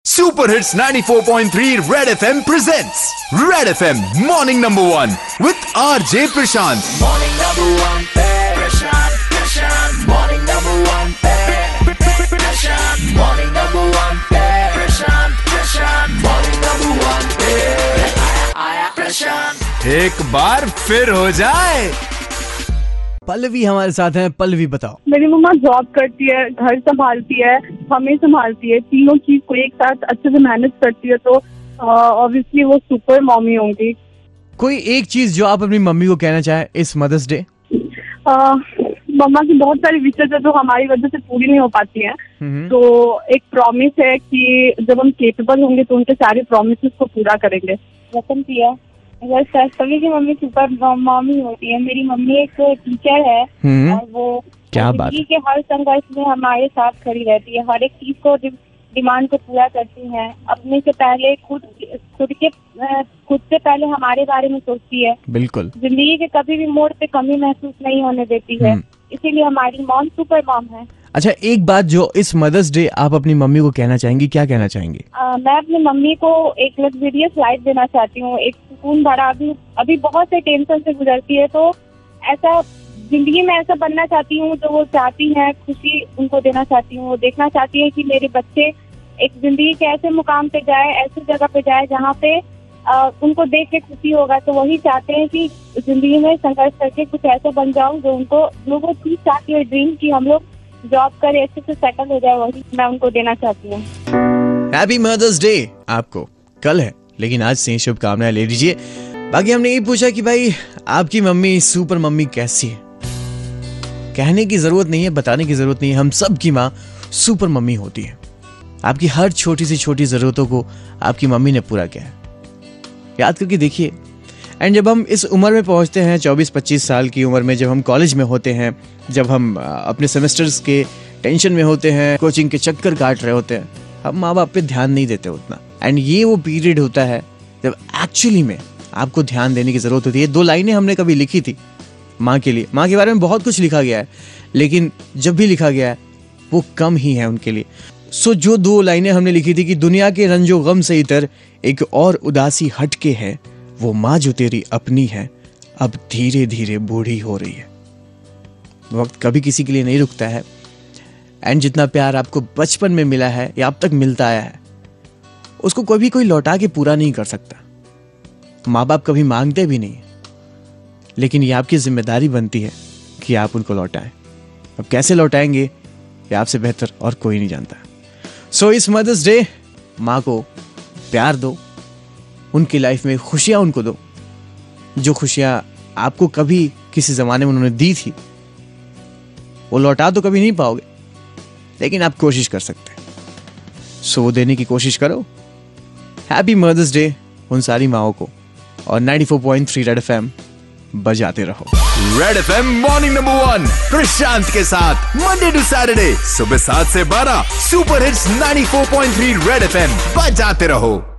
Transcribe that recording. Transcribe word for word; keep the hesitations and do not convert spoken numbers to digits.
Super Hits ninety-four point three Red F M presents Red F M Morning Number One with R J Prashant. Morning Number One पे Prashant, Prashant. Morning Number One पे Prashant. Morning Number One पे Prashant, Prashant. Morning Number One पे आया आया Prashant. एक बार फिर हो जाए. पल्लवी हमारे साथ हैं. पल्लवी बताओ. मेरी मम्मा जॉब करती है, घर संभालती है, हमें संभालती है, तीनों चीज को एक साथ अच्छे से मैनेज करती है, तो ऑब्वियसली वो सुपर मम्मी होंगी. कोई एक चीज जो आप अपनी मम्मी को कहना चाहे इस मदर्स डे? मम्मा की बहुत सारी विशेष है जो हमारी वजह से पूरी नहीं हो पाती हैं. तो एक प्रॉमिस है कि जब हम केपेबल होंगे तो उनके सारे प्रॉमिसेस को पूरा करेंगे. रतन प्रिया, सभी की मम्मी सुपर मम्मी होती है. मेरी मम्मी एक टीचर है और वो क्या बात के हर संघर्ष में हमारे साथ खड़ी रहती है. हर एक चीज को डिमांड को पूरा करती है. अपने से पहले खुद खुद के खुद से पहले हमारे बारे में सोचती है. बिल्कुल. जिंदगी के कभी भी मोड़ पे कमी महसूस नहीं होने देती है. इसीलिए हमारी मॉम सुपर मॉम है. अच्छा, एक बात जो इस मदर्स डे आप अपनी मम्मी को कहना चाहेंगी, क्या कहना चाहेंगी? आ, मैं अपनी मम्मी को एक लग्जरियस लाइफ देना चाहती हूँ. एक सुकून भरा, अभी अभी बहुत से टेंशन से गुजरती है, तो ऐसा जिंदगी में ऐसा बनना चाहती हूँ जो वो चाहती हैं. खुशी उनको देना चाहती हूँ. वो देखना चाहती है कि मेरे बच्चे एक जिंदगी के ऐसे मुकाम पे जाए, ऐसी जगह पे जाए जहाँ पे आ, उनको देख के खुशी होगा. तो वही चाहते हैं कि जिंदगी में संघर्ष करके कुछ ऐसा बन जाऊँ जो उनको जो वो चीज चाहती है, ड्रीम की हम लोग जॉब करे, अच्छे से सेटल हो जाए, वही मैं उनको देना चाहती हूँ. हैप्पी मदर्स डे आपको. कल है लेकिन आज से शुभकामनाएं ले लीजिए. बाकी हमने ये पूछा कि भाई आपकी मम्मी सुपर मम्मी कैसी है. कहने की जरूरत नहीं है, बताने की जरूरत नहीं है. हम सब की माँ सुपर मम्मी होती है. आपकी हर छोटी से छोटी जरूरतों को आपकी मम्मी ने पूरा किया है. याद करके देखिए. एंड जब हम इस उम्र में पहुंचते हैं, चौबीस पच्चीस साल की उम्र में, जब हम कॉलेज में होते हैं, जब हम अपने सेमेस्टर्स के टेंशन में होते हैं, कोचिंग के चक्कर काट रहे होते हैं, हम माँ बाप पे ध्यान नहीं देते उतना. एंड ये वो पीरियड होता है जब एक्चुअली में आपको ध्यान देने की जरूरत होती है. दो लाइनें हमने कभी लिखी थी माँ के लिए. माँ के बारे में बहुत कुछ लिखा गया है, लेकिन जब भी लिखा गया है वो कम ही है उनके लिए. सो जो दो लाइनें हमने लिखी थी कि दुनिया के रंजो गम से इतर एक और उदासी हटके है, वो माँ जो तेरी अपनी है अब धीरे धीरे बूढ़ी हो रही है. वक्त कभी किसी के लिए नहीं रुकता है. एंड जितना प्यार आपको बचपन में मिला है या अब तक मिलता आया है, उसको कोई भी कोई लौटा के पूरा नहीं कर सकता. माँ बाप कभी मांगते भी नहीं, लेकिन ये आपकी जिम्मेदारी बनती है कि आप उनको लौटाएं. अब कैसे लौटाएंगे ये आपसे बेहतर और कोई नहीं जानता. सो so, इस मदर्स डे माँ को प्यार दो, उनकी लाइफ में खुशियां उनको दो. जो खुशियां आपको कभी किसी जमाने में उन्होंने दी थी वो लौटा तो कभी नहीं पाओगे, लेकिन आप कोशिश कर सकते हैं. सो वो देने की कोशिश करो. हैप्पी मदर्स डे उन सारी माओं को. और ninety-four point three red F M बजाते रहो. Red F M morning number one Prashant के साथ मंडे टू सैटरडे सुबह सात से बारह super hits ninety-four point three red F M बजाते रहो.